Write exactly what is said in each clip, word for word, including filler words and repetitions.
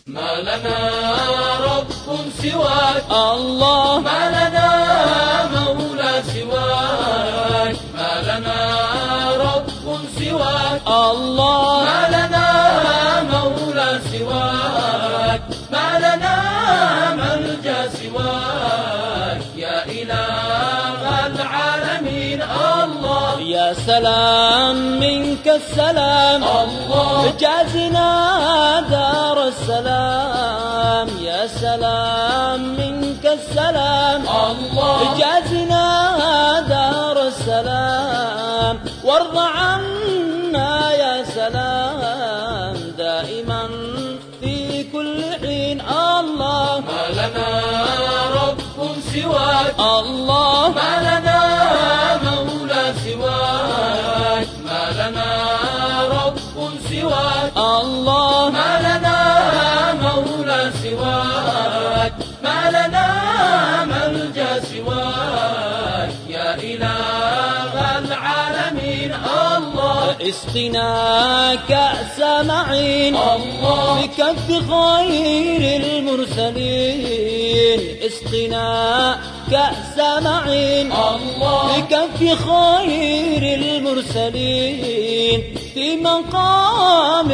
ما لنا رب سواك الله، ما لنا مولى سواك، ما لنا رب سواك الله، ما لنا مولى سواك، ما لنا ملجأ سواك يا إله العالمين. الله يا سلام منك السلام، الله جازنا دار السلام. يا سلام منك السلام، الله جازنا دار السلام. وارض عنا يا سلام دائما في كل حين. الله ما لنا رب سواك، الله، ما لنا مولى سواك، ما لنا رب سواك، الله، ما لنا مولى سواك، ما لنا ملجأ سواك يا إله العالمين. الله اسقنا كأس معين الله بكف خير المرسلين. اسقنا كأس معين الله بكف خير المرسلين في مقام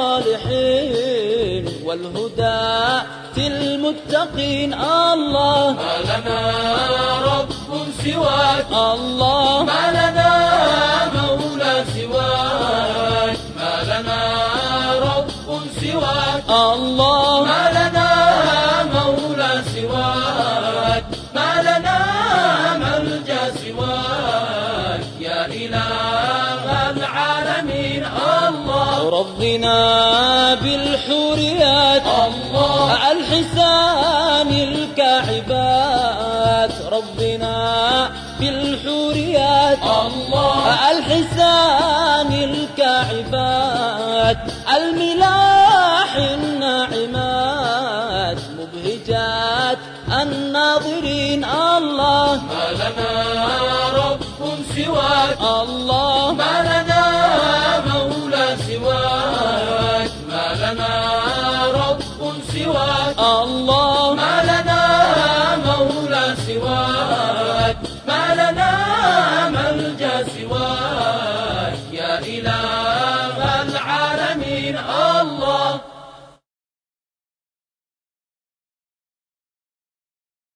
الصالحين والهدى المتقين. الله ما لنا رب سواك، الله، ما لنا مولى سواك، ما لنا رب سواك، الله، ما لنا مولى سواك، ما لنا ملجأ سواك يا إله العالمين. الله رضنا بالحوريات الله الحسان الكاعبات. ربنا بالحوريات الله الحسان الكاعبات الملاح الناعمات مبهجات الناظرين. الله ما لنا رب سواك، الله، ما لنا مولى سواك، ما لنا رب سواك، الله، ما لنا مولى سواك،